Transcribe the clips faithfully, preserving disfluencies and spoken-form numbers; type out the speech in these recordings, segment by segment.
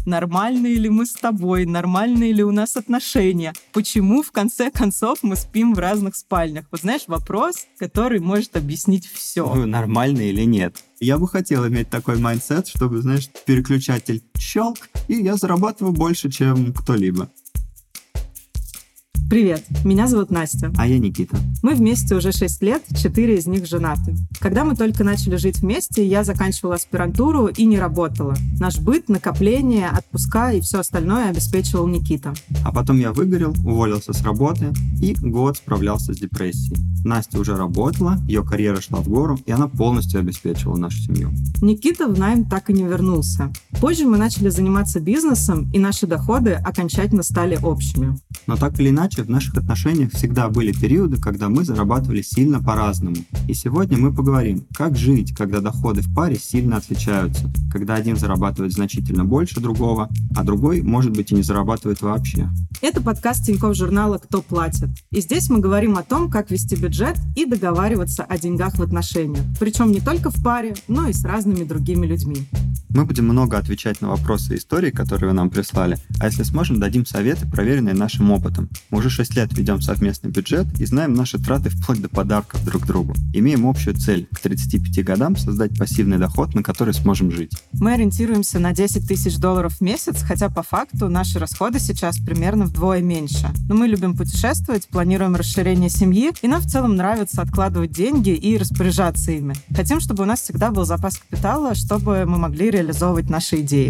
нормальные ли мы с тобой, нормальные ли у нас отношения, почему в конце концов мы спим в разных спальнях. Вот знаешь, вопрос, который может объяснить все. Нормально или нет? Я бы хотел иметь такой майндсет, чтобы, знаешь, переключатель щелк, и я зарабатываю больше, чем кто-либо. Привет, меня зовут Настя. А я Никита. Мы вместе уже шесть лет, четыре из них женаты. Когда мы только начали жить вместе, я заканчивала аспирантуру и не работала. Наш быт, накопления, отпуска и все остальное обеспечивал Никита. А потом я выгорел, уволился с работы и год справлялся с депрессией. Настя уже работала, ее карьера шла в гору, и она полностью обеспечивала нашу семью. Никита в найм так и не вернулся. Позже мы начали заниматься бизнесом, и наши доходы окончательно стали общими. Но так или иначе, в наших отношениях всегда были периоды, когда мы зарабатывали сильно по-разному. И сегодня мы поговорим, как жить, когда доходы в паре сильно отличаются, когда один зарабатывает значительно больше другого, а другой, может быть, и не зарабатывает вообще. Это подкаст Тинькофф журнала «Кто платит?». И здесь мы говорим о том, как вести бюджет и договариваться о деньгах в отношениях. Причем не только в паре, но и с разными другими людьми. Мы будем много отвечать на вопросы и истории, которые вы нам прислали, а если сможем, дадим советы, проверенные нашим опытом. Мы уже шесть лет ведем совместный бюджет и знаем наши траты вплоть до подарков друг другу. Имеем общую цель к тридцати пяти годам создать пассивный доход, на который сможем жить. Мы ориентируемся на десять тысяч долларов в месяц, хотя по факту наши расходы сейчас примерно вдвое меньше. Но мы любим путешествовать, планируем расширение семьи, и нам в целом нравится откладывать деньги и распоряжаться ими. Хотим, чтобы у нас всегда был запас капитала, чтобы мы могли реализовывать наши идеи.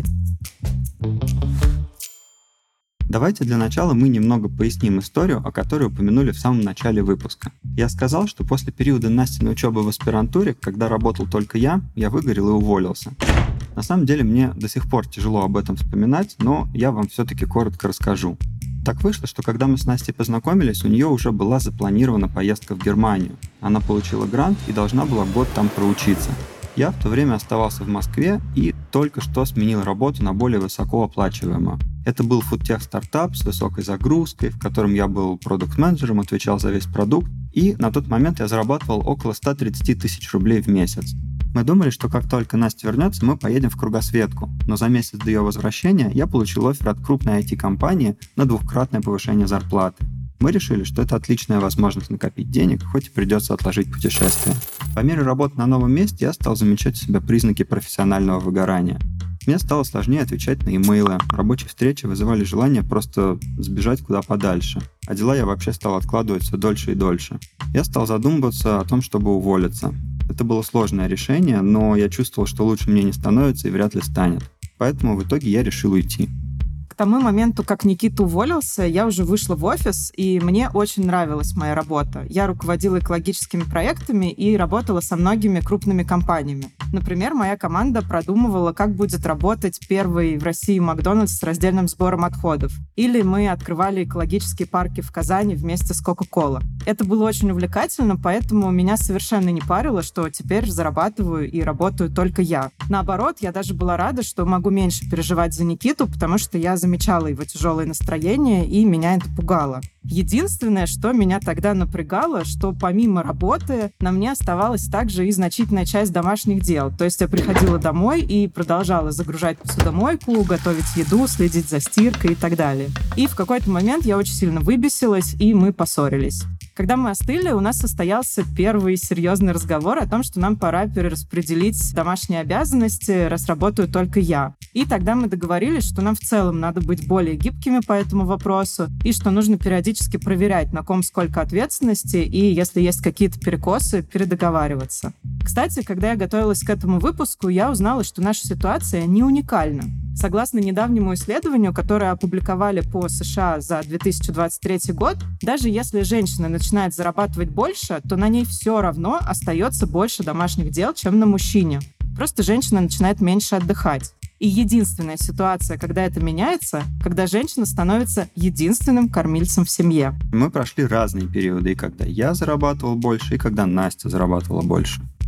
Давайте для начала мы немного поясним историю, о которой упомянули в самом начале выпуска. Я сказал, что после периода Настиной учебы в аспирантуре, когда работал только я, я выгорел и уволился. На самом деле мне до сих пор тяжело об этом вспоминать, но я вам все-таки коротко расскажу. Так вышло, что когда мы с Настей познакомились, у нее уже была запланирована поездка в Германию. Она получила грант и должна была год там проучиться. Я в то время оставался в Москве и только что сменил работу на более высокооплачиваемую. Это был фудтех-стартап с высокой загрузкой, в котором я был продукт-менеджером, отвечал за весь продукт, и на тот момент я зарабатывал около сто тридцать тысяч рублей в месяц. Мы думали, что как только Настя вернется, мы поедем в кругосветку, но за месяц до ее возвращения я получил оффер от крупной ай ти-компании на двукратное повышение зарплаты. Мы решили, что это отличная возможность накопить денег, хоть и придется отложить путешествие. По мере работы на новом месте я стал замечать у себя признаки профессионального выгорания. Мне стало сложнее отвечать на имейлы, рабочие встречи вызывали желание просто сбежать куда подальше, а дела я вообще стал откладывать все дольше и дольше. Я стал задумываться о том, чтобы уволиться. Это было сложное решение, но я чувствовал, что лучше мне не становится и вряд ли станет. Поэтому в итоге я решил уйти. К тому моменту, как Никита уволился, я уже вышла в офис, и мне очень нравилась моя работа. Я руководила экологическими проектами и работала со многими крупными компаниями. Например, моя команда продумывала, как будет работать первый в России Макдональдс с раздельным сбором отходов. Или мы открывали экологические парки в Казани вместе с Кока-Кола. Это было очень увлекательно, поэтому меня совершенно не парило, что теперь зарабатываю и работаю только я. Наоборот, я даже была рада, что могу меньше переживать за Никиту, потому что я замечала его тяжелое настроение, и меня это пугало. Единственное, что меня тогда напрягало, что помимо работы на мне оставалась также и значительная часть домашних дел. То есть я приходила домой и продолжала загружать посудомойку, готовить еду, следить за стиркой и так далее. И в какой-то момент я очень сильно выбесилась, и мы поссорились. Когда мы остыли, у нас состоялся первый серьезный разговор о том, что нам пора перераспределить домашние обязанности, раз работаю только я. И тогда мы договорились, что нам в целом надо быть более гибкими по этому вопросу, и что нужно периодически проверять, на ком сколько ответственности, и если есть какие-то перекосы, передоговариваться. Кстати, когда я готовилась к этому выпуску, я узнала, что наша ситуация не уникальна. Согласно недавнему исследованию, которое опубликовали по США за две тысячи двадцать третий год, даже если женщина начинает зарабатывать больше, то на ней все равно остается больше домашних дел, чем на мужчине. Просто женщина начинает меньше отдыхать. И единственная ситуация, когда это меняется, когда женщина становится единственным кормильцем в семье. Мы прошли разные периоды, и когда я зарабатывал больше, и когда Настя зарабатывала больше.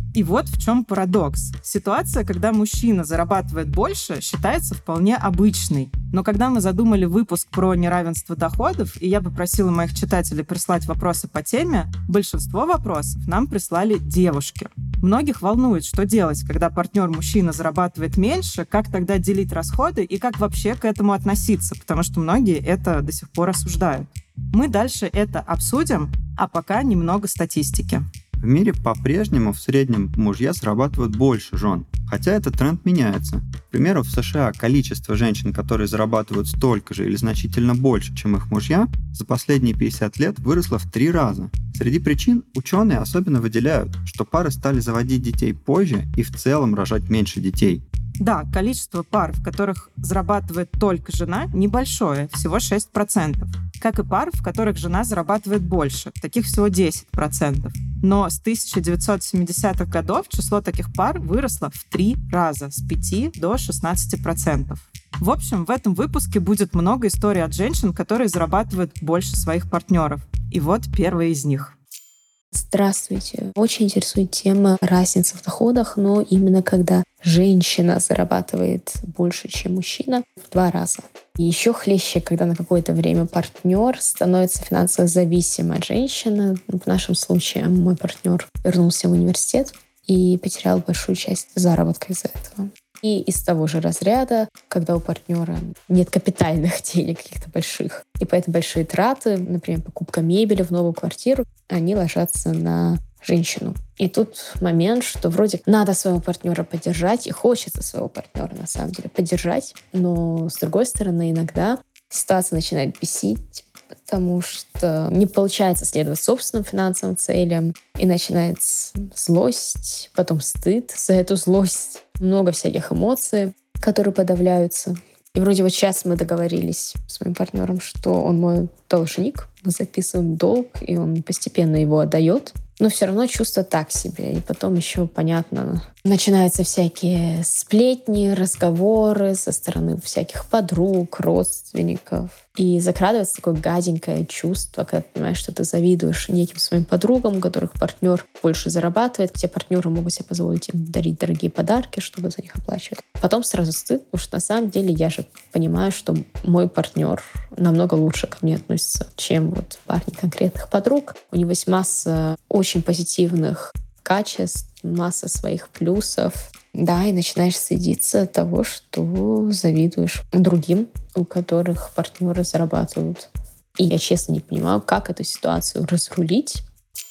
И вот в чем парадокс. Ситуация, когда мужчина зарабатывает больше, считается вполне обычной. Но когда мы задумали выпуск про неравенство доходов, и я попросила моих читателей прислать вопросы по теме, большинство вопросов нам прислали девушки. Многих волнует, что делать, когда партнер-мужчина зарабатывает меньше, как тогда делить расходы и как вообще к этому относиться, потому что многие это до сих пор осуждают. Мы дальше это обсудим, а пока немного статистики. В мире по-прежнему в среднем мужья зарабатывают больше жен, хотя этот тренд меняется. К примеру, в США количество женщин, которые зарабатывают столько же или значительно больше, чем их мужья, за последние пятьдесят лет выросло в три раза. Среди причин ученые особенно выделяют, что пары стали заводить детей позже и в целом рожать меньше детей. Да, количество пар, в которых зарабатывает только жена, небольшое, всего шесть процентов. Как и пар, в которых жена зарабатывает больше, таких всего десять процентов. Но с тысяча девятьсот семидесятых годов число таких пар выросло в три раза, с пяти до шестнадцати процентов. В общем, в этом выпуске будет много историй от женщин, которые зарабатывают больше своих партнеров. И вот первая из них. Здравствуйте. Очень интересует тема разницы в доходах, но именно когда женщина зарабатывает больше, чем мужчина, в два раза. И еще хлеще, когда на какое-то время партнер становится финансово зависим от женщины. В нашем случае мой партнер вернулся в университет и потерял большую часть заработка из-за этого. И из того же разряда, когда у партнера нет капитальных денег каких-то больших, и поэтому большие траты, например, покупка мебели в новую квартиру, они ложатся на женщину. И тут момент, что вроде надо своего партнера поддержать, и хочется своего партнера на самом деле поддержать, но с другой стороны иногда ситуация начинает бесить, потому что не получается следовать собственным финансовым целям, и начинается злость, потом стыд за эту злость, много всяких эмоций, которые подавляются. И вроде вот сейчас мы договорились с моим партнером, что он мой должник, мы записываем долг, и он постепенно его отдает. Но все равно чувство так себе. И потом еще, понятно, начинаются всякие сплетни, разговоры со стороны всяких подруг, родственников. И закрадывается такое гаденькое чувство, когда ты понимаешь, что ты завидуешь неким своим подругам, у которых партнер больше зарабатывает. Те партнеры могут себе позволить им дарить дорогие подарки, чтобы за них оплачивать. Потом сразу стыд, потому что на самом деле я же понимаю, что мой партнер намного лучше ко мне относится, чем вот парни конкретных подруг. У него есть масса очень позитивных качеств, масса своих плюсов. Да, и начинаешь стыдиться от того, что завидуешь другим, у которых партнеры зарабатывают. И я честно не понимаю, как эту ситуацию разрулить.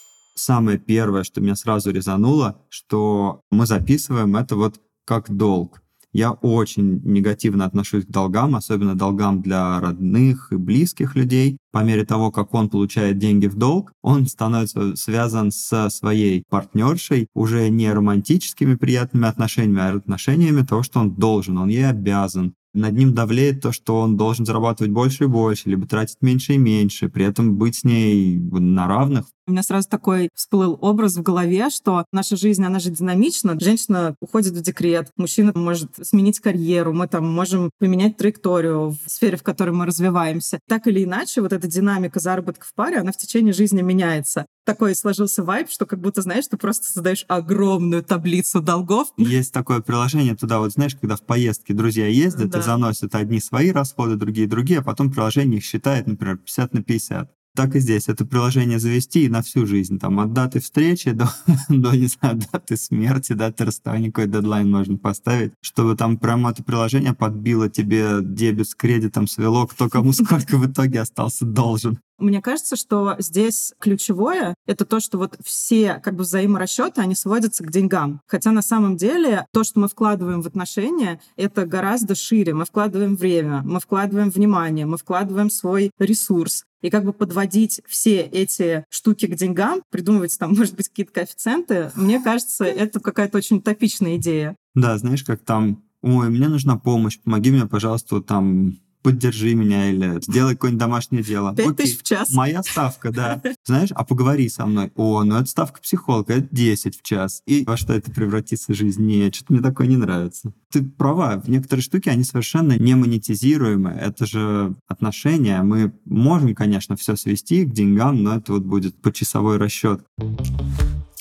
Самое первое, что меня сразу резануло, что мы записываем это вот как долг. Я очень негативно отношусь к долгам, особенно долгам для родных и близких людей. По мере того, как он получает деньги в долг, он становится связан со своей партнершей уже не романтическими приятными отношениями, а отношениями того, что он должен, он ей обязан. Над ним давлеет то, что он должен зарабатывать больше и больше, либо тратить меньше и меньше, при этом быть с ней на равных. У меня сразу такой всплыл образ в голове, что наша жизнь, она же динамична. Женщина уходит в декрет, мужчина может сменить карьеру, мы там можем поменять траекторию в сфере, в которой мы развиваемся. Так или иначе, вот эта динамика заработка в паре, она в течение жизни меняется. Такой сложился вайб, что как будто, знаешь, ты просто создаешь огромную таблицу долгов. Есть такое приложение туда, вот знаешь, когда в поездке друзья ездят, да, и заносят одни свои расходы, другие другие, а потом приложение их считает, например, пятьдесят на пятьдесят. Так и здесь. Это приложение завести и на всю жизнь. Там от даты встречи до, до, не знаю, даты смерти, даты расставания, какой дедлайн можно поставить, чтобы там прямо это приложение подбило тебе дебет с кредитом, свело, кто кому сколько в итоге остался должен. Мне кажется, что здесь ключевое — это то, что вот все как бы взаиморасчеты, они сводятся к деньгам. Хотя на самом деле то, что мы вкладываем в отношения, это гораздо шире. Мы вкладываем время, мы вкладываем внимание, мы вкладываем свой ресурс. И как бы подводить все эти штуки к деньгам, придумывать там, может быть, какие-то коэффициенты, мне кажется, это какая-то очень утопичная идея. Да, знаешь, как там, ой, мне нужна помощь, помоги мне, пожалуйста, вот там... поддержи меня или сделай какое-нибудь домашнее дело. Пять тысяч в час. Моя ставка, да. Знаешь, а поговори со мной. О, ну это ставка психолога, это десять в час. И во что это превратится в жизнь? Нет, что-то мне такое не нравится. Ты права, некоторые штуки, они совершенно не монетизируемы. Это же отношения. Мы можем, конечно, все свести к деньгам, но это вот будет почасовой расчет.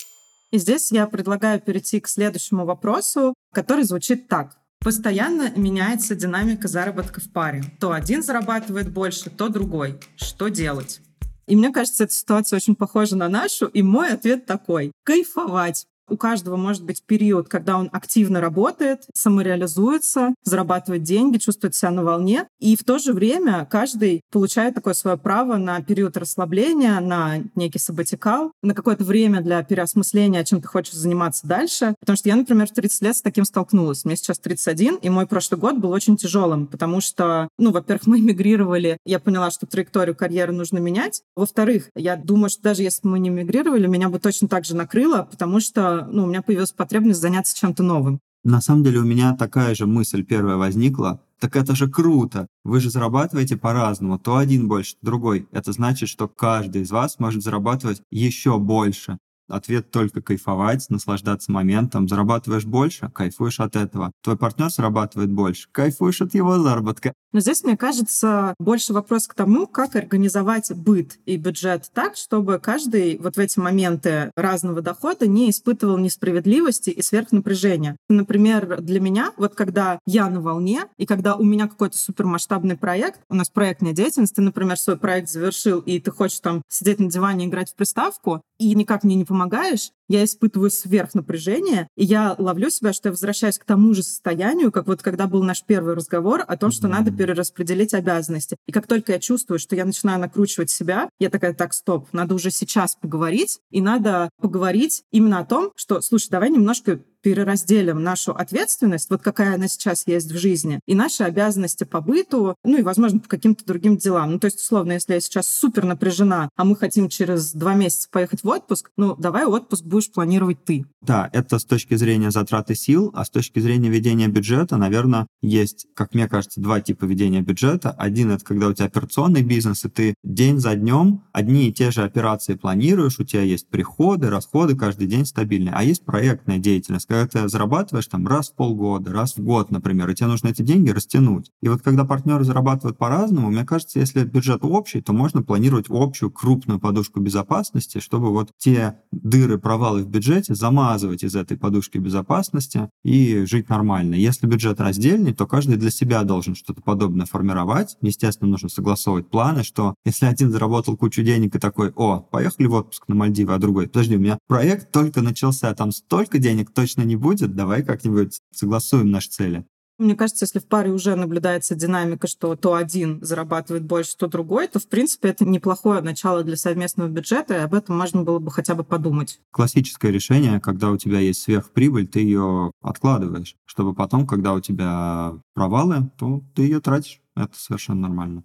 И здесь я предлагаю перейти к следующему вопросу, который звучит так. Постоянно меняется динамика заработка в паре. То один зарабатывает больше, то другой. Что делать? И мне кажется, эта ситуация очень похожа на нашу, и мой ответ такой. Кайфовать. У каждого может быть период, когда он активно работает, самореализуется, зарабатывает деньги, чувствует себя на волне. И в то же время каждый получает такое свое право на период расслабления, на некий сабатикал, на какое-то время для переосмысления, чем ты хочешь заниматься дальше. Потому что я, например, в тридцать лет с таким столкнулась. Мне сейчас тридцать один, и мой прошлый год был очень тяжелым, потому что, ну, во-первых, мы эмигрировали, я поняла, что траекторию карьеры нужно менять. Во-вторых, я думаю, что даже если бы мы не эмигрировали, меня бы точно так же накрыло, потому что ну, у меня появилась потребность заняться чем-то новым. На самом деле у меня такая же мысль первая возникла. Так это же круто! Вы же зарабатываете по-разному. То один больше, то другой. Это значит, что каждый из вас может зарабатывать еще больше. Ответ только кайфовать, наслаждаться моментом. Зарабатываешь больше — кайфуешь от этого. Твой партнер зарабатывает больше — кайфуешь от его заработка. Но здесь, мне кажется, больше вопрос к тому, как организовать быт и бюджет так, чтобы каждый вот в эти моменты разного дохода не испытывал несправедливости и сверхнапряжения. Например, для меня, вот когда я на волне, и когда у меня какой-то супермасштабный проект, у нас проектная деятельность, ты, например, свой проект завершил, и ты хочешь там сидеть на диване и играть в приставку, и никак мне не помогаешь, я испытываю сверхнапряжение, и я ловлю себя, что я возвращаюсь к тому же состоянию, как вот когда был наш первый разговор о том, что надо перераспределить обязанности. И как только я чувствую, что я начинаю накручивать себя, я такая, так, стоп, надо уже сейчас поговорить, и надо поговорить именно о том, что, слушай, давай немножко переразделим нашу ответственность, вот какая она сейчас есть в жизни, и наши обязанности по быту, ну и, возможно, по каким-то другим делам. Ну, то есть, условно, если я сейчас супер напряжена, а мы хотим через два месяца поехать в отпуск, ну, давай отпуск будешь планировать ты. Да, это с точки зрения затраты сил, а с точки зрения ведения бюджета, наверное, есть, как мне кажется, два типа ведения бюджета. Один — это когда у тебя операционный бизнес, и ты день за днем одни и те же операции планируешь, у тебя есть приходы, расходы каждый день стабильные. А есть проектная деятельность, когда ты зарабатываешь там раз в полгода, раз в год, например, и тебе нужно эти деньги растянуть. И вот когда партнеры зарабатывают по-разному, мне кажется, если бюджет общий, то можно планировать общую крупную подушку безопасности, чтобы вот те дыры, провалы в бюджете замазывать из этой подушки безопасности и жить нормально. Если бюджет раздельный, то каждый для себя должен что-то подобное формировать. Естественно, нужно согласовывать планы, что если один заработал кучу денег и такой: о, поехали в отпуск на Мальдивы, а другой: подожди, у меня проект только начался, там столько денег точно не будет, давай как-нибудь согласуем наши цели. Мне кажется, если в паре уже наблюдается динамика, что то один зарабатывает больше, то другой, то, в принципе, это неплохое начало для совместного бюджета, и об этом можно было бы хотя бы подумать. Классическое решение, когда у тебя есть сверхприбыль, ты ее откладываешь, чтобы потом, когда у тебя провалы, то ты ее тратишь. Это совершенно нормально.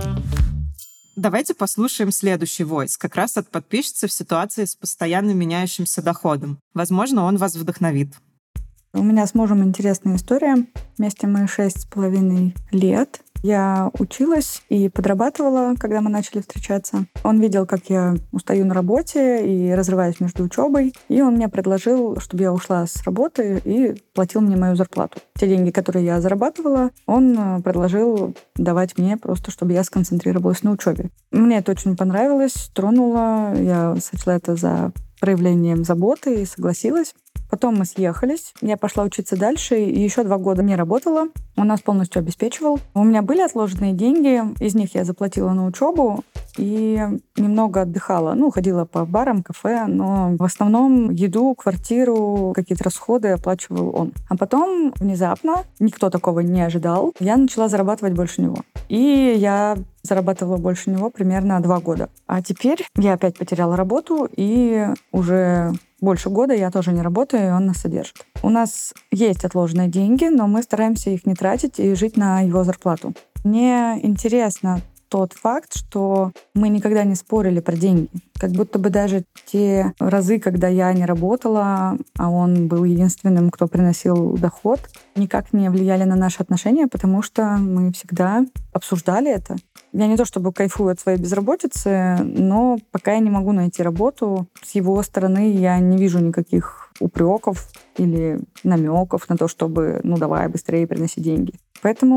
Давайте послушаем следующий войс, как раз от подписчицы в ситуации с постоянно меняющимся доходом. Возможно, он вас вдохновит. У меня с мужем интересная история. Вместе мы шесть с половиной лет. Я училась и подрабатывала, когда мы начали встречаться. Он видел, как я устаю на работе и разрываюсь между учебой. И он мне предложил, чтобы я ушла с работы и платил мне мою зарплату. Те деньги, которые я зарабатывала, он предложил давать мне просто, чтобы я сконцентрировалась на учебе. Мне это очень понравилось, тронуло. Я сочла это за проявлением заботы и согласилась. Потом мы съехались, я пошла учиться дальше, и еще два года не работала. Он нас полностью обеспечивал. У меня были отложенные деньги, из них я заплатила на учебу и немного отдыхала. Ну, ходила по барам, кафе, но в основном еду, квартиру, какие-то расходы оплачивал он. А потом внезапно, никто такого не ожидал, я начала зарабатывать больше него. И я зарабатывала больше него примерно два года. А теперь я опять потеряла работу, и уже больше года я тоже не работаю, и он нас содержит. У нас есть отложенные деньги, но мы стараемся их не тратить и жить на его зарплату. Мне интересно тот факт, что мы никогда не спорили про деньги. Как будто бы даже те разы, когда я не работала, а он был единственным, кто приносил доход, никак не влияли на наши отношения, потому что мы всегда обсуждали это. Я не то чтобы кайфую от своей безработицы, но пока я не могу найти работу, с его стороны я не вижу никаких упреков или намеков на то, чтобы, ну, давай быстрее приноси деньги. Поэтому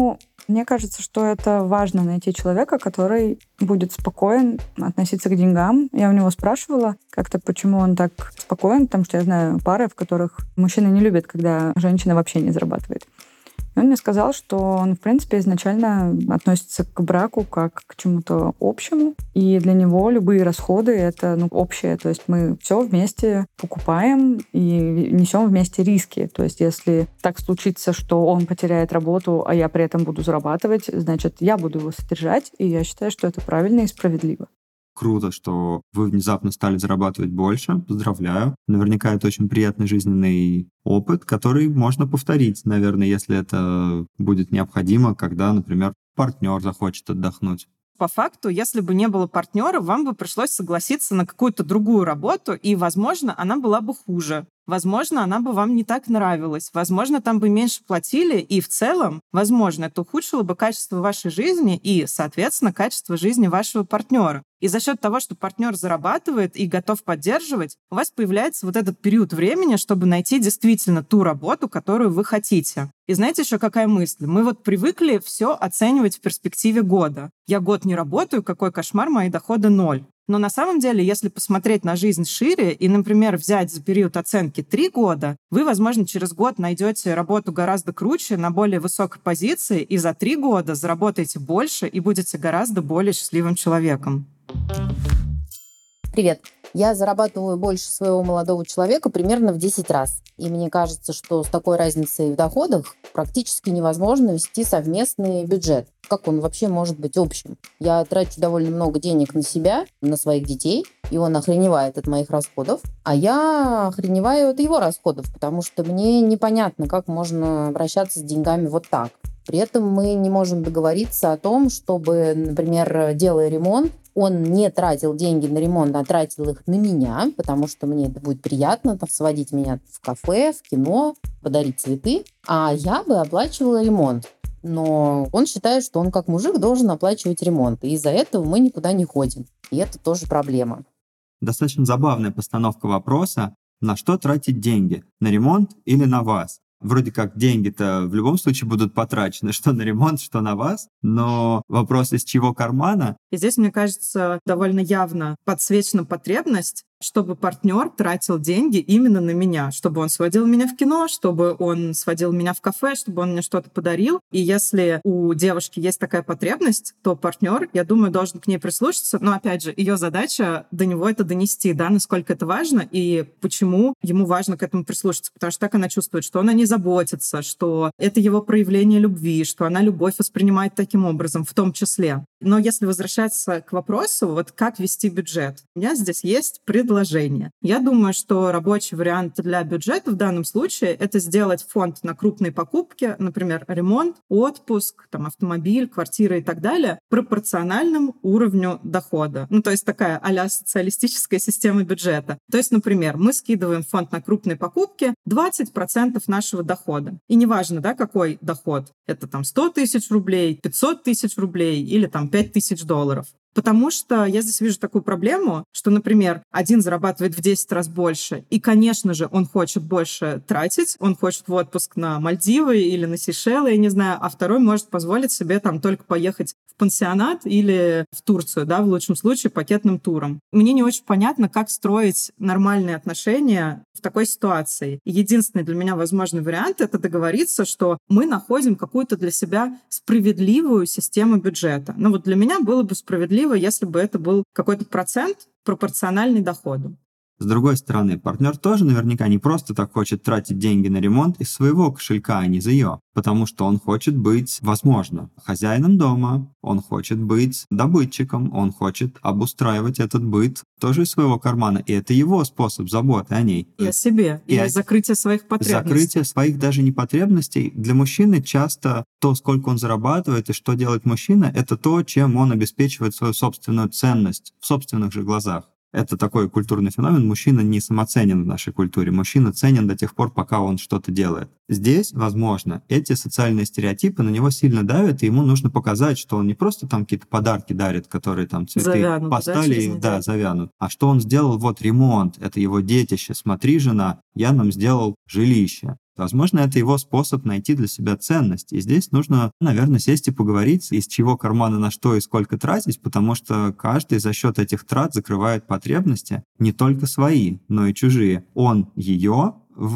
Мне кажется, что это важно найти человека, который будет спокоен относиться к деньгам. Я у него спрашивала как-то, почему он так спокоен, потому что я знаю пары, в которых мужчина не любит, когда женщина вообще не зарабатывает. И он мне сказал, что он, в принципе, изначально относится к браку как к чему-то общему, и для него любые расходы — это ну, общее. То есть мы все вместе покупаем и несем вместе риски. То есть если так случится, что он потеряет работу, а я при этом буду зарабатывать, значит, я буду его содержать, и я считаю, что это правильно и справедливо. Круто, что вы внезапно стали зарабатывать больше. Поздравляю. Наверняка это очень приятный жизненный опыт, который можно повторить, наверное, если это будет необходимо, когда, например, партнер захочет отдохнуть. По факту, если бы не было партнера, вам бы пришлось согласиться на какую-то другую работу, и, возможно, она была бы хуже. Возможно, она бы вам не так нравилась. Возможно, там бы меньше платили, и в целом, возможно, это ухудшило бы качество вашей жизни и, соответственно, качество жизни вашего партнера. И за счет того, что партнер зарабатывает и готов поддерживать, у вас появляется вот этот период времени, чтобы найти действительно ту работу, которую вы хотите. И знаете еще какая мысль? Мы вот привыкли все оценивать в перспективе года. Я год не работаю, какой кошмар, мои доходы ноль. Но на самом деле, если посмотреть на жизнь шире и, например, взять за период оценки три года, вы, возможно, через год найдете работу гораздо круче, на более высокой позиции, и за три года заработаете больше и будете гораздо более счастливым человеком. Привет. Я зарабатываю больше своего молодого человека примерно в десять раз. И мне кажется, что с такой разницей в доходах практически невозможно вести совместный бюджет. Как он вообще может быть общим? Я трачу довольно много денег на себя, на своих детей, и он охреневает от моих расходов, а я охреневаю от его расходов, потому что мне непонятно, как можно обращаться с деньгами вот так. При этом мы не можем договориться о том, чтобы, например, делая ремонт, он не тратил деньги на ремонт, а тратил их на меня, потому что мне это будет приятно, там, сводить меня в кафе, в кино, подарить цветы, а я бы оплачивала ремонт. Но он считает, что он как мужик должен оплачивать ремонт, и из-за этого мы никуда не ходим. И это тоже проблема. Достаточно забавная постановка вопроса, на что тратить деньги, на ремонт или на вас? Вроде как деньги-то в любом случае будут потрачены, что на ремонт, что на вас, но вопрос из чьего кармана? И здесь, мне кажется, довольно явно подсвечена потребность, чтобы партнер тратил деньги именно на меня, чтобы он сводил меня в кино, чтобы он сводил меня в кафе, чтобы он мне что-то подарил. И если у девушки есть такая потребность, то партнер, я думаю, должен к ней прислушаться. Но, опять же, ее задача до него это донести, да, насколько это важно и почему ему важно к этому прислушаться. Потому что так она чувствует, что он о ней заботится, что это его проявление любви, что она любовь воспринимает таким образом, в том числе. Но если возвращаться к вопросу, вот как вести бюджет, у меня здесь есть предложение. Я думаю, что рабочий вариант для бюджета в данном случае — это сделать фонд на крупные покупки, например, ремонт, отпуск, там, автомобиль, квартира и так далее, пропорциональным уровню дохода. Ну, то есть такая а-ля социалистическая система бюджета. То есть, например, мы скидываем в фонд на крупные покупки двадцать процентов нашего дохода. И неважно, да, какой доход. Это там сто тысяч рублей, пятьсот тысяч рублей или там пять тысяч долларов. Потому что я здесь вижу такую проблему, что, например, один зарабатывает в десять раз больше, и, конечно же, он хочет больше тратить, он хочет в отпуск на Мальдивы или на Сейшелы, я не знаю, а второй может позволить себе там только поехать в пансионат или в Турцию, да, в лучшем случае, пакетным туром. Мне не очень понятно, как строить нормальные отношения в такой ситуации. Единственный для меня возможный вариант — это договориться, что мы находим какую-то для себя справедливую систему бюджета. Ну вот для меня было бы справедливо, если бы это был какой-то процент пропорциональный доходу. С другой стороны, партнер тоже наверняка не просто так хочет тратить деньги на ремонт из своего кошелька, а не из ее, потому что он хочет быть, возможно, хозяином дома, он хочет быть добытчиком, он хочет обустраивать этот быт тоже из своего кармана, и это его способ заботы о ней. И о себе, и, и о закрытие своих потребностей. Закрытие своих даже не потребностей. Для мужчины часто то, сколько он зарабатывает и что делает мужчина, это то, чем он обеспечивает свою собственную ценность в собственных же глазах. Это такой культурный феномен. Мужчина не самоценен в нашей культуре. Мужчина ценен до тех пор, пока он что-то делает. Здесь, возможно, эти социальные стереотипы на него сильно давят, и ему нужно показать, что он не просто там какие-то подарки дарит, которые там цветы завянут, поставили, да, да, завянут, а что он сделал вот ремонт, это его детище. Смотри, жена, я нам сделал жилище. Возможно, это его способ найти для себя ценность. И здесь нужно, наверное, сесть и поговорить, из чего кармана на что и сколько тратить, потому что каждый за счет этих трат закрывает потребности не только свои, но и чужие. Он ее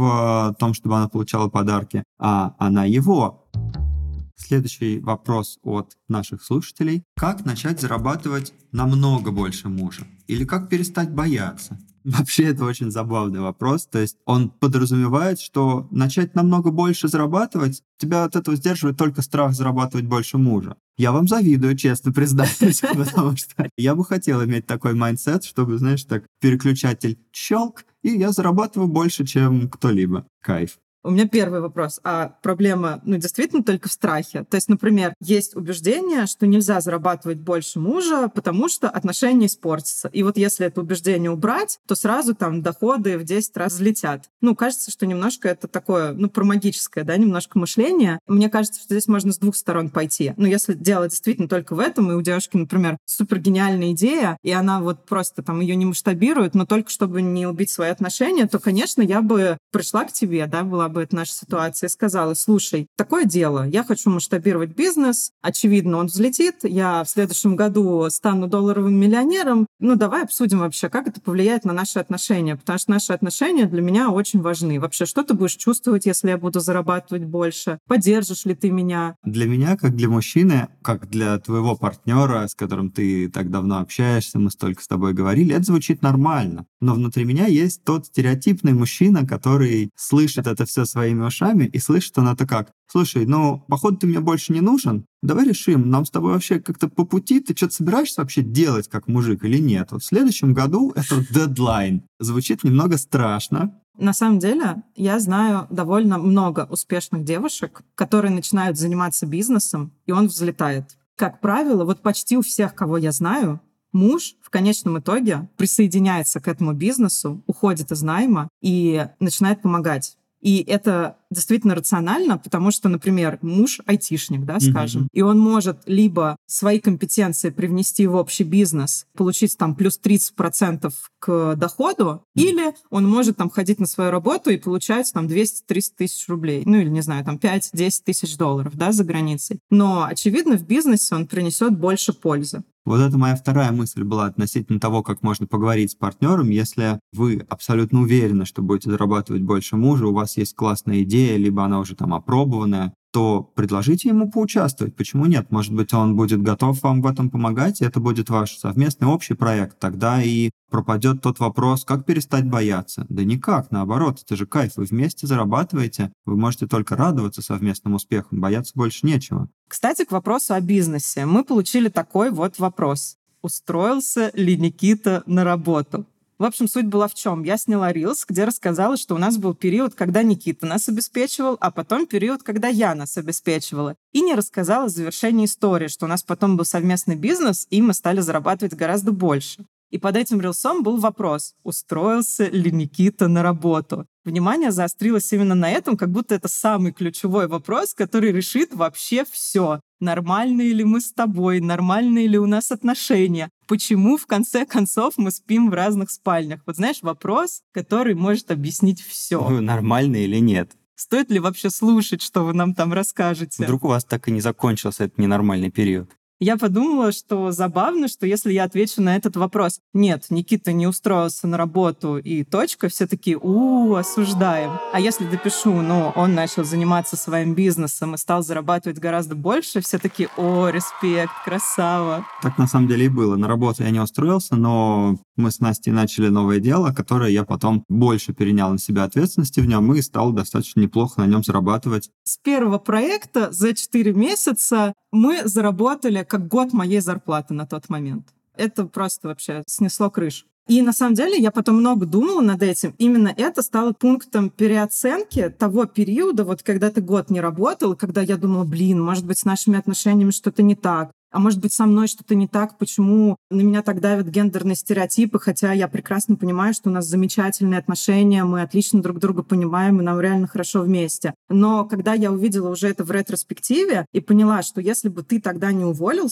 в том, чтобы она получала подарки, а она его. Следующий вопрос от наших слушателей. Как начать зарабатывать намного больше мужа? Или как перестать бояться? Вообще, это очень забавный вопрос. То есть он подразумевает, что начать намного больше зарабатывать, тебя от этого сдерживает только страх зарабатывать больше мужа. Я вам завидую, честно признаюсь, потому что я бы хотел иметь такой майндсет, чтобы, знаешь, так, переключатель щелк, и я зарабатываю больше, чем кто-либо. Кайф. У меня первый вопрос. А проблема, ну, действительно только в страхе? То есть, например, есть убеждение, что нельзя зарабатывать больше мужа, потому что отношения испортятся. И вот если это убеждение убрать, то сразу там доходы в десять раз взлетят. Ну, кажется, что немножко это такое, ну, про магическое, да, немножко мышление. Мне кажется, что здесь можно с двух сторон пойти. Но если дело действительно только в этом, и у девушки, например, супер гениальная идея, и она вот просто там ее не масштабирует, но только чтобы не убить свои отношения, то, конечно, я бы пришла к тебе, да, была бы это наша ситуация, и сказала: слушай, такое дело, я хочу масштабировать бизнес, очевидно, он взлетит, я в следующем году стану долларовым миллионером, ну давай обсудим вообще, как это повлияет на наши отношения, потому что наши отношения для меня очень важны. Вообще, что ты будешь чувствовать, если я буду зарабатывать больше? Поддержишь ли ты меня? Для меня, как для мужчины, как для твоего партнера, с которым ты так давно общаешься, мы столько с тобой говорили, это звучит нормально. Но внутри меня есть тот стереотипный мужчина, который слышит это все своими ушами и слышит он это как: слушай, ну, походу, ты мне больше не нужен, давай решим, нам с тобой вообще как-то по пути, ты что-то собираешься вообще делать как мужик или нет? Вот в следующем году это дедлайн. Звучит немного страшно. На самом деле, я знаю довольно много успешных девушек, которые начинают заниматься бизнесом, и он взлетает. Как правило, вот почти у всех, кого я знаю, муж в конечном итоге присоединяется к этому бизнесу, уходит из найма и начинает помогать. И это действительно рационально, потому что, например, муж айтишник, да, скажем, mm-hmm. и он может либо свои компетенции привнести в общий бизнес, получить там плюс тридцать процентов к доходу, mm-hmm. или он может там ходить на свою работу и получать там двести-триста тысяч рублей, ну или, не знаю, там пять-десять тысяч долларов, да, за границей. Но, очевидно, в бизнесе он принесет больше пользы. Вот это моя вторая мысль была относительно того, как можно поговорить с партнером. Если вы абсолютно уверены, что будете зарабатывать больше мужа, у вас есть классная идея, либо она уже там опробованная, то предложите ему поучаствовать. Почему нет? Может быть, он будет готов вам в этом помогать, и это будет ваш совместный общий проект. Тогда и пропадет тот вопрос, как перестать бояться. Да никак, наоборот, это же кайф. Вы вместе зарабатываете, вы можете только радоваться совместным успехам, бояться больше нечего. Кстати, к вопросу о бизнесе. Мы получили такой вот вопрос. Устроился ли Никита на работу? В общем, суть была в чем? Я сняла рилс, где рассказала, что у нас был период, когда Никита нас обеспечивал, а потом период, когда я нас обеспечивала. И не рассказала завершение истории, что у нас потом был совместный бизнес, и мы стали зарабатывать гораздо больше. И под этим рилсом был вопрос, устроился ли Никита на работу. Внимание заострилось именно на этом, как будто это самый ключевой вопрос, который решит вообще все. Нормальные ли мы с тобой, нормальные ли у нас отношения, почему, в конце концов, мы спим в разных спальнях. Вот знаешь, вопрос, который может объяснить все. Нормально или нет? Стоит ли вообще слушать, что вы нам там расскажете? Вдруг у вас так и не закончился этот ненормальный период? Я подумала, что забавно, что если я отвечу на этот вопрос, нет, Никита не устроился на работу и точка, все такие, у, осуждаем. А если допишу, ну, он начал заниматься своим бизнесом и стал зарабатывать гораздо больше, все такие, о, респект, красава. Так на самом деле и было. На работу я не устроился, но мы с Настей начали новое дело, которое я потом больше перенял на себя ответственности в нем и стал достаточно неплохо на нем зарабатывать. С первого проекта за четыре месяца мы заработали как год моей зарплаты на тот момент. Это просто вообще снесло крышу. И на самом деле я потом много думала над этим. Именно это стало пунктом переоценки того периода, вот когда ты год не работал, когда я думала, блин, может быть, с нашими отношениями что-то не так. А может быть, со мной что-то не так, почему на меня так давят гендерные стереотипы, хотя я прекрасно понимаю, что у нас замечательные отношения, мы отлично друг друга понимаем, и нам реально хорошо вместе. Но когда я увидела уже это в ретроспективе и поняла, что если бы ты тогда не уволился,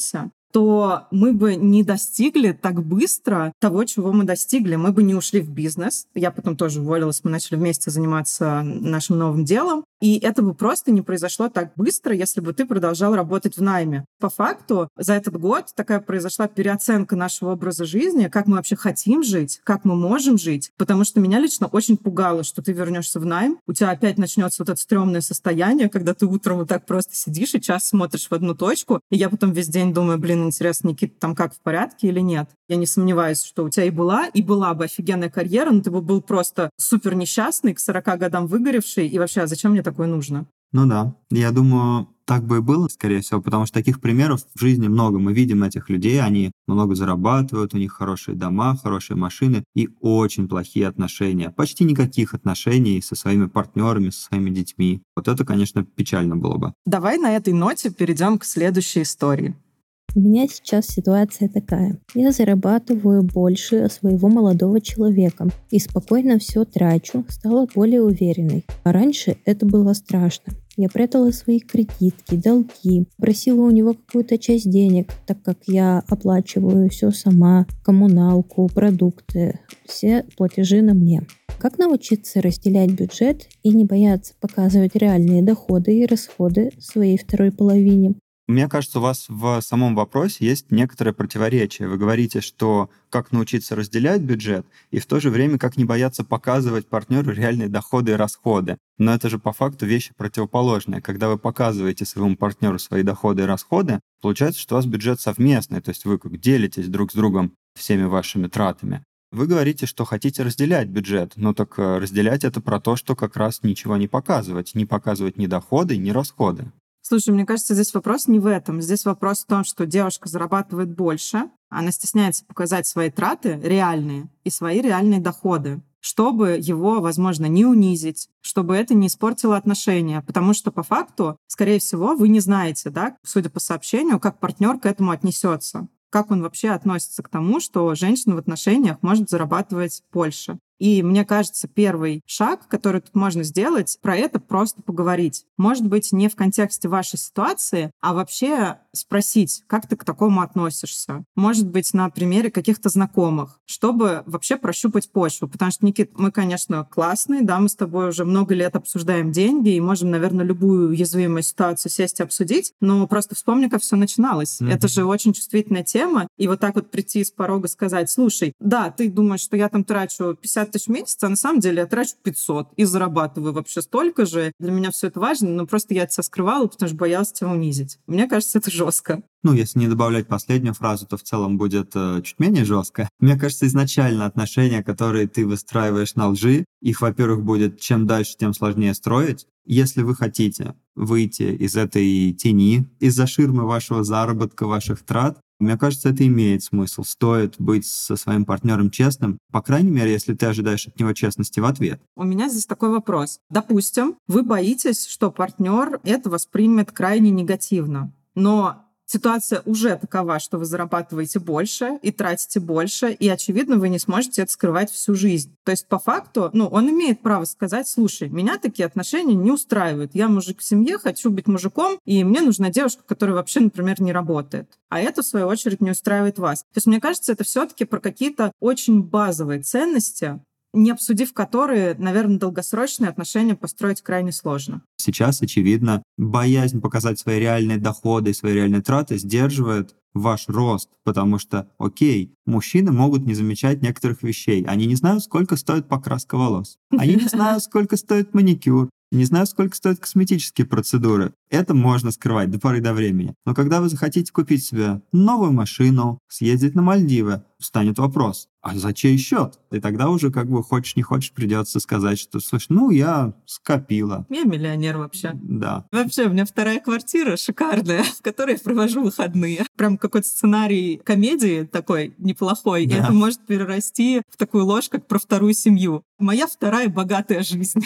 то мы бы не достигли так быстро того, чего мы достигли. Мы бы не ушли в бизнес. Я потом тоже уволилась, мы начали вместе заниматься нашим новым делом. И это бы просто не произошло так быстро, если бы ты продолжал работать в найме. По факту, за этот год такая произошла переоценка нашего образа жизни, как мы вообще хотим жить, как мы можем жить. Потому что меня лично очень пугало, что ты вернешься в найм, у тебя опять начнется вот это стрёмное состояние, когда ты утром вот так просто сидишь и час смотришь в одну точку, и я потом весь день думаю, блин, интересно, Никита, там как, в порядке или нет? Я не сомневаюсь, что у тебя и была, и была бы офигенная карьера, но ты бы был просто супер несчастный, к сорока годам выгоревший, и вообще, а зачем мне такое нужно? Ну да, я думаю, так бы и было, скорее всего, потому что таких примеров в жизни много. Мы видим этих людей, они много зарабатывают, у них хорошие дома, хорошие машины и очень плохие отношения. Почти никаких отношений со своими партнерами, со своими детьми. Вот это, конечно, печально было бы. Давай на этой ноте перейдем к следующей истории. У меня сейчас ситуация такая. Я зарабатываю больше своего молодого человека и спокойно все трачу, стала более уверенной. А раньше это было страшно. Я прятала свои кредитки, долги, просила у него какую-то часть денег, так как я оплачиваю все сама, коммуналку, продукты, все платежи на мне. Как научиться разделять бюджет и не бояться показывать реальные доходы и расходы своей второй половине? Мне кажется, у вас в самом вопросе есть некоторое противоречие. Вы говорите, что как научиться разделять бюджет, и в то же время как не бояться показывать партнеру реальные доходы и расходы. Но это же по факту вещи противоположные. Когда вы показываете своему партнеру свои доходы и расходы, получается, что у вас бюджет совместный, то есть вы как делитесь друг с другом всеми вашими тратами. Вы говорите, что хотите разделять бюджет, но так разделять это про то, что как раз ничего не показывать, не показывать ни доходы, ни расходы. Слушай, мне кажется, здесь вопрос не в этом. Здесь вопрос в том, что девушка зарабатывает больше, она стесняется показать свои траты реальные и свои реальные доходы, чтобы его, возможно, не унизить, чтобы это не испортило отношения. Потому что по факту, скорее всего, вы не знаете, да, судя по сообщению, как партнер к этому отнесется. Как он вообще относится к тому, что женщина в отношениях может зарабатывать больше. И мне кажется, первый шаг, который тут можно сделать, про это просто поговорить. Может быть, не в контексте вашей ситуации, а вообще спросить, как ты к такому относишься. Может быть, на примере каких-то знакомых, чтобы вообще прощупать почву. Потому что, Никит, мы, конечно, классные, да, мы с тобой уже много лет обсуждаем деньги и можем, наверное, любую уязвимую ситуацию сесть и обсудить, но просто вспомни, как все начиналось. Mm-hmm. Это же очень чувствительная тема. И вот так вот прийти с порога сказать, слушай, да, ты думаешь, что я там трачу пятьдесят тысяч в месяц, а на самом деле я трачу пятьсот и зарабатываю вообще столько же. Для меня все это важно, но просто я от себя скрывала, потому что боялась тебя унизить. Мне кажется, это жестко. Ну, если не добавлять последнюю фразу, то в целом будет э, чуть менее жестко. Мне кажется, изначально отношения, которые ты выстраиваешь на лжи, их, во-первых, будет чем дальше, тем сложнее строить. Если вы хотите выйти из этой тени, из-за ширмы вашего заработка, ваших трат, мне кажется, это имеет смысл. Стоит быть со своим партнером честным, по крайней мере, если ты ожидаешь от него честности в ответ. У меня здесь такой вопрос. Допустим, вы боитесь, что партнер это воспримет крайне негативно, но ситуация уже такова, что вы зарабатываете больше и тратите больше, и, очевидно, вы не сможете это скрывать всю жизнь. То есть, по факту, ну, он имеет право сказать, слушай, меня такие отношения не устраивают. Я мужик в семье, хочу быть мужиком, и мне нужна девушка, которая вообще, например, не работает. А это, в свою очередь, не устраивает вас. То есть, мне кажется, это все-таки про какие-то очень базовые ценности, не обсудив которые, наверное, долгосрочные отношения построить крайне сложно. Сейчас, очевидно, боязнь показать свои реальные доходы и свои реальные траты сдерживает ваш рост, потому что, окей, мужчины могут не замечать некоторых вещей. Они не знают, сколько стоит покраска волос. Они не знают, сколько стоит маникюр. Не знаю, сколько стоят косметические процедуры. Это можно скрывать до поры до времени. Но когда вы захотите купить себе новую машину, съездить на Мальдивы, встанет вопрос, а за чей счет? И тогда уже как бы хочешь не хочешь придется сказать, что, слушай, ну я скопила. Я миллионер вообще. Да. Вообще, у меня вторая квартира шикарная, в которой я провожу выходные. Прям какой-то сценарий комедии такой неплохой. Да. И это может перерасти в такую ложь, как про вторую семью. Моя вторая богатая жизнь.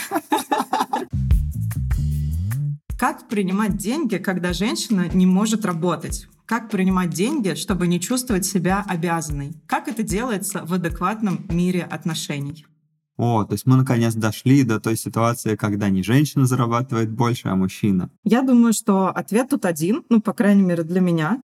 Как принимать деньги, когда женщина не может работать? Как принимать деньги, чтобы не чувствовать себя обязанной? Как это делается в адекватном мире отношений? О, то есть мы наконец дошли до той ситуации, когда не женщина зарабатывает больше, а мужчина. Я думаю, что ответ тут один, ну, по крайней мере, для меня.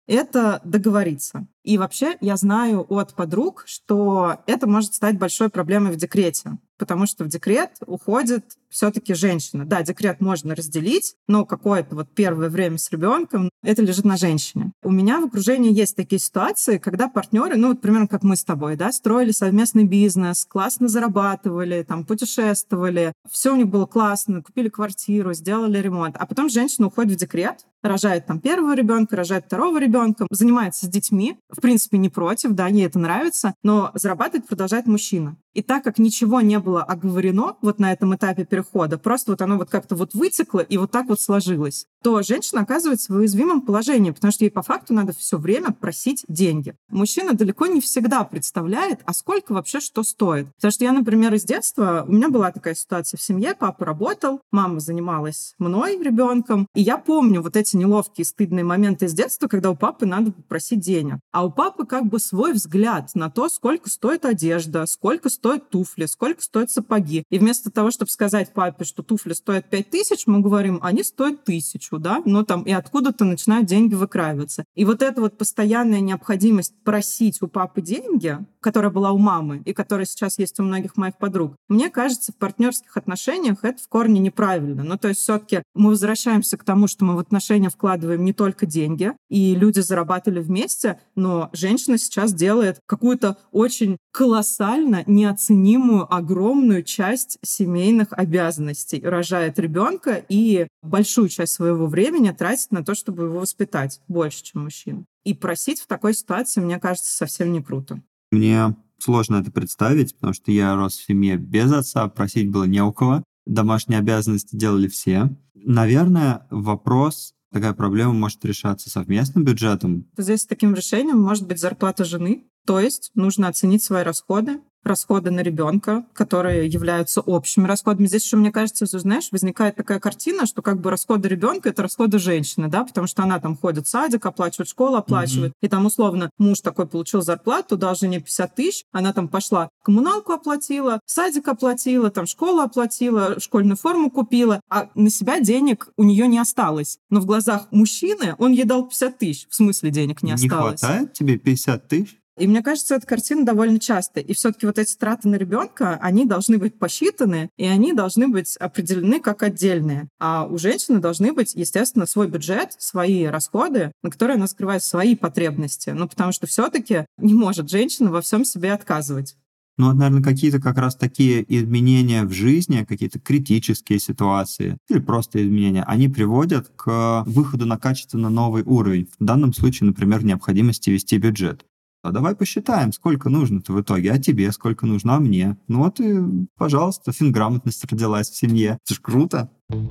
это договориться. И вообще я знаю от подруг, что это может стать большой проблемой в декрете, потому что в декрет уходит все-таки женщина. Да, декрет можно разделить, но какое-то вот первое время с ребенком это лежит на женщине. У меня в окружении есть такие ситуации, когда партнеры, ну вот примерно как мы с тобой, да, строили совместный бизнес, классно зарабатывали, там путешествовали, все у них было классно, купили квартиру, сделали ремонт, а потом женщина уходит в декрет, рожает там первого ребенка, рожает второго ребенка, занимается с детьми, в принципе, не против, да, ей это нравится, но зарабатывать продолжает мужчина. И так как ничего не было оговорено вот на этом этапе перехода, просто вот оно вот как-то вот вытекло и вот так вот сложилось, то женщина оказывается в уязвимом положении, потому что ей по факту надо все время просить деньги. Мужчина далеко не всегда представляет, а сколько вообще что стоит. Потому что я, например, из детства, у меня была такая ситуация в семье, папа работал, мама занималась мной, ребенком, и я помню вот эти неловкие, стыдные моменты из детства, когда у папы надо попросить денег. А у папы как бы свой взгляд на то, сколько стоит одежда, сколько стоит туфли, сколько стоят сапоги. И вместо того, чтобы сказать папе, что туфли стоят пять тысяч, мы говорим, они стоят тысячу, да, ну там и откуда-то начинают деньги выкраиваться. И вот эта вот постоянная необходимость просить у папы деньги, которая была у мамы и которая сейчас есть у многих моих подруг, мне кажется, в партнерских отношениях это в корне неправильно. Ну то есть все-таки мы возвращаемся к тому, что мы в отношения вкладываем не только деньги, и люди зарабатывали вместе, но женщина сейчас делает какую-то очень колоссально неоценимую, огромную часть семейных обязанностей. Рожает ребенка и большую часть своего времени тратит на то, чтобы его воспитать, больше, чем мужчина. И просить в такой ситуации, мне кажется, совсем не круто. Мне сложно это представить, потому что я рос в семье без отца, просить было не у кого. Домашние обязанности делали все. Наверное, вопрос, такая проблема может решаться совместным бюджетом. Здесь таким решением может быть зарплата жены. То есть нужно оценить свои расходы, расходы на ребенка, которые являются общими расходами. Здесь еще, мне кажется, знаешь, возникает такая картина, что как бы расходы ребенка — это расходы женщины, да, потому что она там ходит в садик, оплачивает школу, оплачивает. Mm-hmm. И там условно муж такой получил зарплату, дал жене пятьдесят тысяч, она там пошла, коммуналку оплатила, садик оплатила, там школу оплатила, школьную форму купила, а на себя денег у нее не осталось. Но в глазах мужчины он ей дал пятьдесят тысяч, в смысле денег не осталось. Не хватает тебе пятьдесят тысяч? И мне кажется, эта картина довольно частая. И все-таки вот эти траты на ребенка, они должны быть посчитаны, и они должны быть определены как отдельные. А у женщины должны быть, естественно, свой бюджет, свои расходы, на которые она скрывает свои потребности. Ну, потому что все-таки не может женщина во всем себе отказывать. Ну, вот, наверное, какие-то как раз такие изменения в жизни, какие-то критические ситуации или просто изменения, они приводят к выходу на качественно новый уровень. В данном случае, например, необходимости вести бюджет. А давай посчитаем, сколько нужно-то в итоге, а тебе сколько нужно, а мне. Ну вот и, пожалуйста, финграмотность родилась в семье. Это ж круто.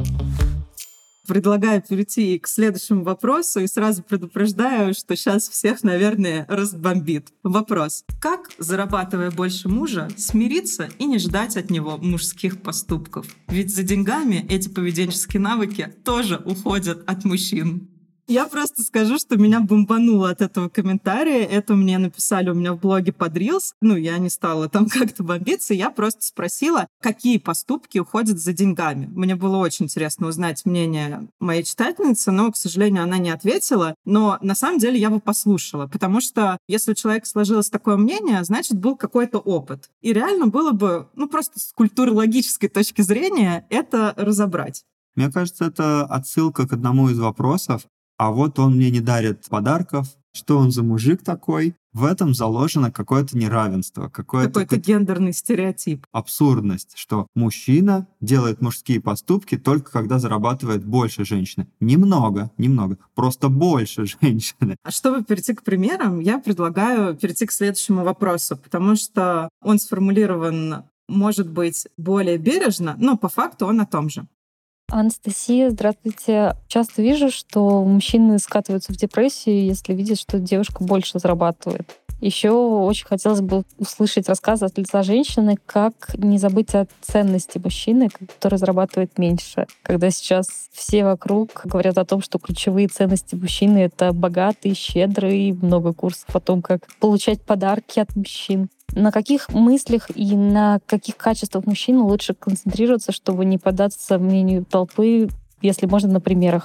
Предлагаю перейти к следующему вопросу и сразу предупреждаю, что сейчас всех, наверное, разбомбит. Вопрос. Как, зарабатывая больше мужа, смириться и не ждать от него мужских поступков? Ведь за деньгами эти поведенческие навыки тоже уходят от мужчин. Я просто скажу, что меня бомбануло от этого комментария. Это мне написали у меня в блоге под Reels. Ну, я не стала там как-то бомбиться. Я просто спросила, какие поступки уходят за деньгами. Мне было очень интересно узнать мнение моей читательницы, но, к сожалению, она не ответила. Но на самом деле я бы послушала, потому что если у человека сложилось такое мнение, значит, был какой-то опыт. И реально было бы, ну, просто с культурологической точки зрения это разобрать. Мне кажется, это отсылка к одному из вопросов. А вот он мне не дарит подарков, что он за мужик такой? В этом заложено какое-то неравенство, какое-то, какой-то гендерный стереотип. Абсурдность, что мужчина делает мужские поступки только когда зарабатывает больше женщины. Немного, немного, просто больше женщины. А чтобы перейти к примерам, я предлагаю перейти к следующему вопросу, потому что он сформулирован, может быть, более бережно, но по факту он о том же. Анастасия, здравствуйте. Часто вижу, что мужчины скатываются в депрессию, если видят, что девушка больше зарабатывает. Еще очень хотелось бы услышать рассказ от лица женщины, как не забыть о ценности мужчины, который зарабатывает меньше. Когда сейчас все вокруг говорят о том, что ключевые ценности мужчины — это богатый, щедрый, много курсов о том, как получать подарки от мужчин. На каких мыслях и на каких качествах мужчины лучше концентрироваться, чтобы не поддаться мнению толпы, если можно, на примерах?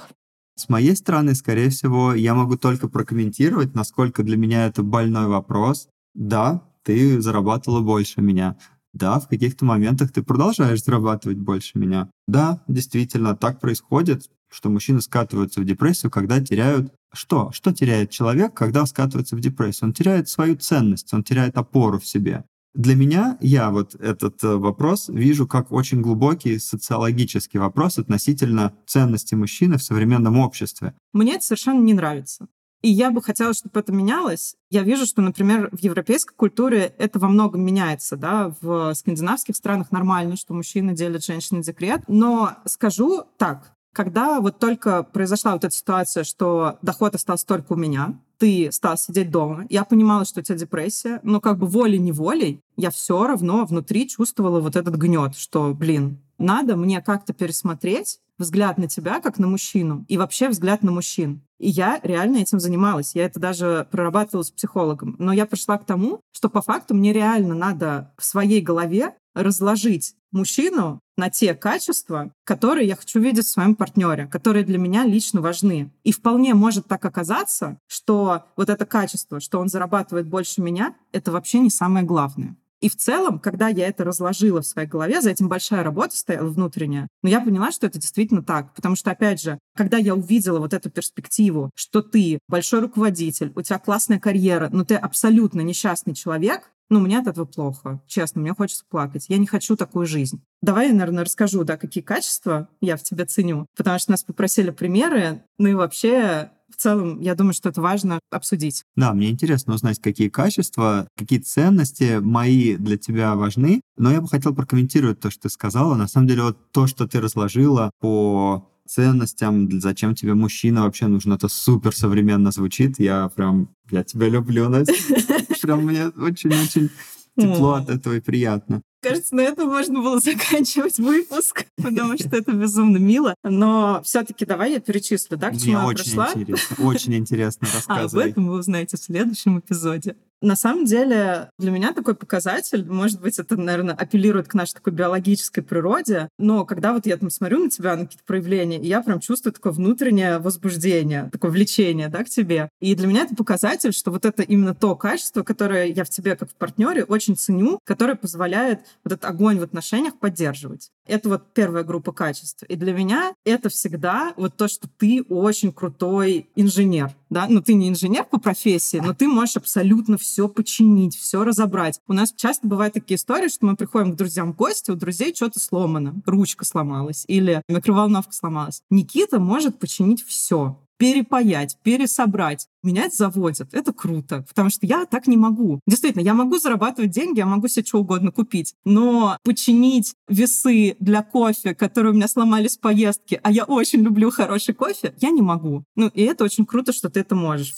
С моей стороны, скорее всего, я могу только прокомментировать, насколько для меня это больной вопрос. Да, ты зарабатывала больше меня. Да, в каких-то моментах ты продолжаешь зарабатывать больше меня. Да, действительно, так происходит, что мужчины скатываются в депрессию, когда теряют... Что? Что теряет человек, когда скатывается в депрессию? Он теряет свою ценность, он теряет опору в себе. Для меня я вот этот вопрос вижу как очень глубокий социологический вопрос относительно ценности мужчины в современном обществе. Мне это совершенно не нравится. И я бы хотела, чтобы это менялось. Я вижу, что, например, в европейской культуре это во многом меняется. Да? В скандинавских странах нормально, что мужчины делят женщин декрет. Но скажу так, когда вот только произошла вот эта ситуация, что доход остался только у меня, ты стал сидеть дома, я понимала, что у тебя депрессия, но как бы волей-неволей я все равно внутри чувствовала вот этот гнет, что, блин, надо мне как-то пересмотреть взгляд на тебя как на мужчину и вообще взгляд на мужчин. И я реально этим занималась. Я это даже прорабатывала с психологом. Но я пришла к тому, что по факту мне реально надо в своей голове разложить мужчину на те качества, которые я хочу видеть в своем партнере, которые для меня лично важны. И вполне может так оказаться, что вот это качество, что он зарабатывает больше меня, это вообще не самое главное. И в целом, когда я это разложила в своей голове, за этим большая работа стояла внутренняя, но я поняла, что это действительно так. Потому что, опять же, когда я увидела вот эту перспективу, что ты большой руководитель, у тебя классная карьера, но ты абсолютно несчастный человек, ну, мне от этого плохо. Честно, мне хочется плакать. Я не хочу такую жизнь. Давай я, наверное, расскажу, да, какие качества я в тебе ценю. Потому что нас попросили примеры, ну и вообще... В целом, я думаю, что это важно обсудить. Да, мне интересно узнать, какие качества, какие ценности мои для тебя важны. Но я бы хотел прокомментировать то, что ты сказала. На самом деле, вот то, что ты разложила по ценностям, зачем тебе мужчина вообще нужен, это супер современно звучит. Я прям, я тебя люблю, Настя. Прям мне очень-очень тепло от этого и приятно. Кажется, на этом можно было заканчивать выпуск, потому что это безумно мило. Но все-таки давай я перечислю, да, к чему я пришла. Мне очень интересно, очень интересно, рассказывай. А об этом вы узнаете в следующем эпизоде. На самом деле, для меня такой показатель, может быть, это, наверное, апеллирует к нашей такой биологической природе, но когда вот я там смотрю на тебя, на какие-то проявления, я прям чувствую такое внутреннее возбуждение, такое влечение, да, к тебе. И для меня это показатель, что вот это именно то качество, которое я в тебе как в партнере очень ценю, которое позволяет вот этот огонь в отношениях поддерживать. Это вот первая группа качеств. И для меня это всегда вот то, что ты очень крутой инженер. Да? Ну, ты не инженер по профессии, но ты можешь абсолютно все починить, все разобрать. У нас часто бывают такие истории, что мы приходим к друзьям в гости, у друзей что-то сломано. Ручка сломалась или микроволновка сломалась. Никита может починить все. Перепаять, пересобрать. Меня это заводит. Это круто, потому что я так не могу. Действительно, я могу зарабатывать деньги, я могу себе что угодно купить, но починить весы для кофе, которые у меня сломались в поездке, а я очень люблю хороший кофе, я не могу. Ну, и это очень круто, что ты это можешь.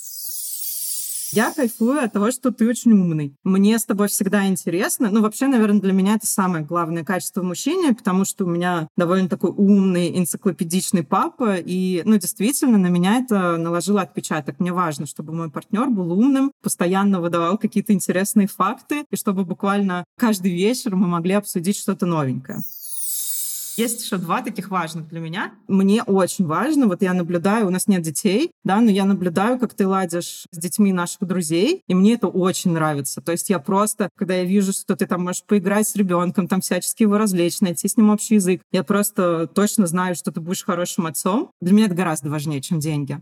Я кайфую от того, что ты очень умный. Мне с тобой всегда интересно. Ну, вообще, наверное, для меня это самое главное качество в мужчине, потому что у меня довольно такой умный, энциклопедичный папа, и, ну, действительно, на меня это наложило отпечаток. Мне важно, чтобы мой партнер был умным, постоянно выдавал какие-то интересные факты, и чтобы буквально каждый вечер мы могли обсудить что-то новенькое. Есть еще два таких важных для меня. Мне очень важно, вот я наблюдаю, у нас нет детей, да, но я наблюдаю, как ты ладишь с детьми наших друзей, и мне это очень нравится. То есть я просто, когда я вижу, что ты там можешь поиграть с ребенком, там всячески его развлечь, найти с ним общий язык, я просто точно знаю, что ты будешь хорошим отцом. Для меня это гораздо важнее, чем деньги.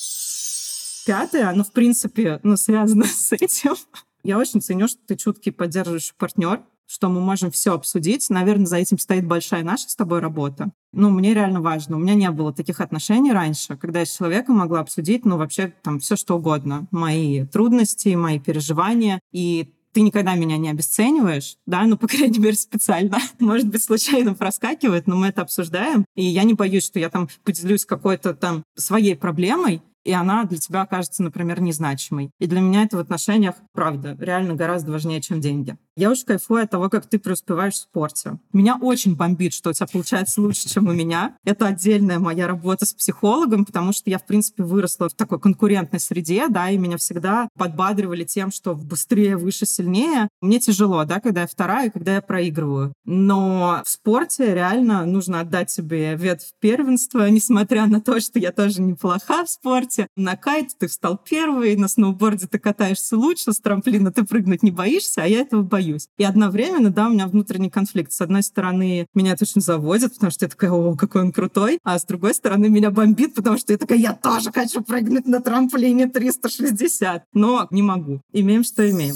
Пятое, оно, в принципе, ну, связано с этим. Я очень ценю, что ты чуткий, поддерживающий партнер, что мы можем все обсудить. Наверное, за этим стоит большая наша с тобой работа. Ну, мне реально важно. У меня не было таких отношений раньше, когда я с человеком могла обсудить, ну, вообще там все что угодно. Мои трудности, мои переживания. И ты никогда меня не обесцениваешь, да, ну, по крайней мере, специально. Может быть, случайно проскакивает, но мы это обсуждаем. И я не боюсь, что я там поделюсь какой-то там своей проблемой, и она для тебя окажется, например, незначимой. И для меня это в отношениях, правда, реально гораздо важнее, чем деньги. Я очень кайфую от того, как ты преуспеваешь в спорте. Меня очень бомбит, что у тебя получается лучше, чем у меня. Это отдельная моя работа с психологом, потому что я, в принципе, выросла в такой конкурентной среде, да, и меня всегда подбадривали тем, что быстрее, выше, сильнее. Мне тяжело, да, когда я вторая, когда я проигрываю. Но в спорте реально нужно отдать себе ветвь первенства, несмотря на то, что я тоже неплоха в спорте. На кайте ты встал первый, на сноуборде ты катаешься лучше, с трамплина ты прыгнуть не боишься, а я этого боюсь. И одновременно, да, у меня внутренний конфликт. С одной стороны, меня это очень заводит, потому что я такая, о, какой он крутой, а с другой стороны, меня бомбит, потому что я такая, я тоже хочу прыгнуть на трамплине триста шестьдесят, но не могу. Имеем, что имеем.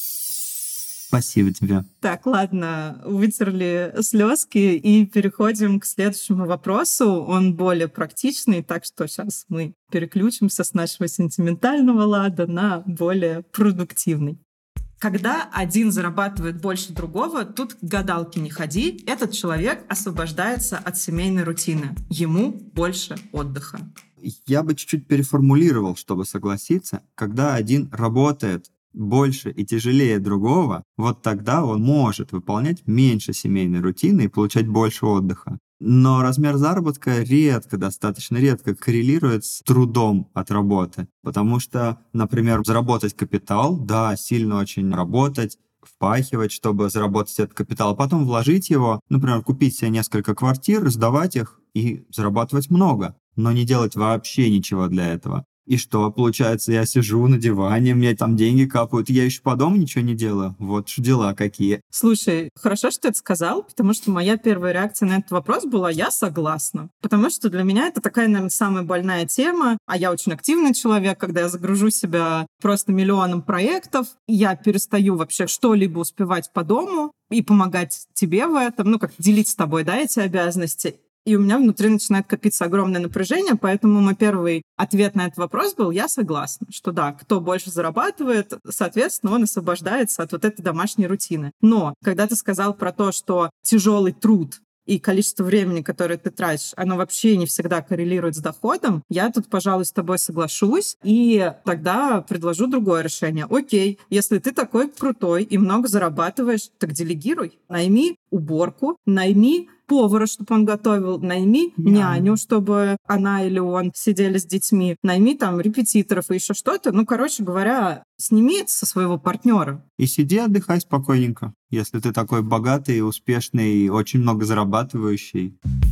Спасибо тебе. Так, ладно, вытерли слезки и переходим к следующему вопросу. Он более практичный, так что сейчас мы переключимся с нашего сентиментального лада на более продуктивный. Когда один зарабатывает больше другого, тут к гадалке не ходи. Этот человек освобождается от семейной рутины. Ему больше отдыха. Я бы чуть-чуть переформулировал, чтобы согласиться. Когда один работает больше и тяжелее другого, вот тогда он может выполнять меньше семейной рутины и получать больше отдыха. Но размер заработка редко, достаточно редко коррелирует с трудом от работы. Потому что, например, заработать капитал, да, сильно очень работать, впахивать, чтобы заработать этот капитал, а потом вложить его, например, купить себе несколько квартир, сдавать их и зарабатывать много, но не делать вообще ничего для этого. И что, получается, я сижу на диване, мне там деньги капают, я еще по дому ничего не делаю? Вот ж дела какие. Слушай, хорошо, что ты это сказал, потому что моя первая реакция на этот вопрос была «я согласна». Потому что для меня это такая, наверное, самая больная тема, а я очень активный человек, когда я загружу себя просто миллионом проектов, я перестаю вообще что-либо успевать по дому и помогать тебе в этом, ну, как делить с тобой, да, эти обязанности. И у меня внутри начинает копиться огромное напряжение, поэтому мой первый ответ на этот вопрос был «я согласна», что да, кто больше зарабатывает, соответственно, он освобождается от вот этой домашней рутины. Но когда ты сказал про то, что тяжелый труд и количество времени, которое ты тратишь, оно вообще не всегда коррелирует с доходом, я тут, пожалуй, с тобой соглашусь и тогда предложу другое решение. Окей, если ты такой крутой и много зарабатываешь, так делегируй. Найми уборку, найми повара, чтобы он готовил, найми yeah. няню, чтобы она или он сидели с детьми, найми там репетиторов и еще что-то. Ну, короче говоря, сними это со своего партнера. И сиди, отдыхай спокойненько, если ты такой богатый, успешный, очень много зарабатывающий.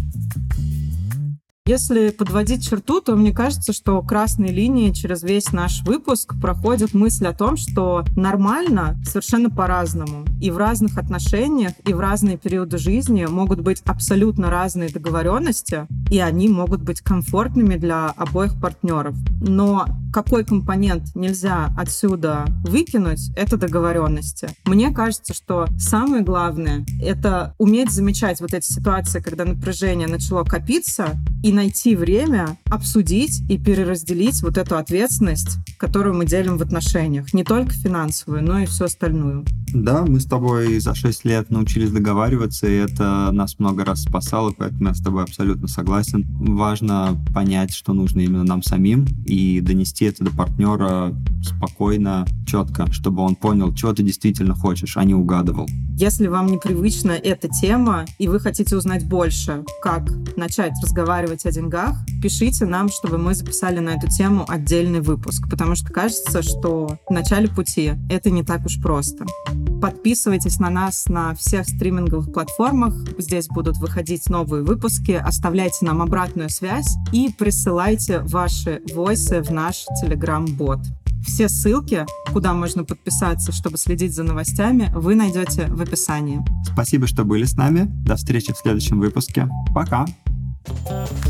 Если подводить черту, то мне кажется, что красной линией через весь наш выпуск проходит мысль о том, что нормально совершенно по-разному. И в разных отношениях, и в разные периоды жизни могут быть абсолютно разные договоренности, и они могут быть комфортными для обоих партнеров. Но какой компонент нельзя отсюда выкинуть, это договоренности. Мне кажется, что самое главное — это уметь замечать вот эти ситуации, когда напряжение начало копиться, и найти время обсудить и переразделить вот эту ответственность, которую мы делим в отношениях. Не только финансовую, но и всю остальную. Да, мы с тобой за шесть лет научились договариваться, и это нас много раз спасало, поэтому я с тобой абсолютно согласен. Важно понять, что нужно именно нам самим, и донести это до партнера спокойно, четко, чтобы он понял, чего ты действительно хочешь, а не угадывал. Если вам непривычна эта тема, и вы хотите узнать больше, как начать разговаривать о деньгах, пишите нам, чтобы мы записали на эту тему отдельный выпуск, потому что кажется, что в начале пути это не так уж просто. Подписывайтесь на нас на всех стриминговых платформах, здесь будут выходить новые выпуски, оставляйте нам обратную связь и присылайте ваши войсы в наш Telegram-бот. Все ссылки, куда можно подписаться, чтобы следить за новостями, вы найдете в описании. Спасибо, что были с нами. До встречи в следующем выпуске. Пока! Thank you.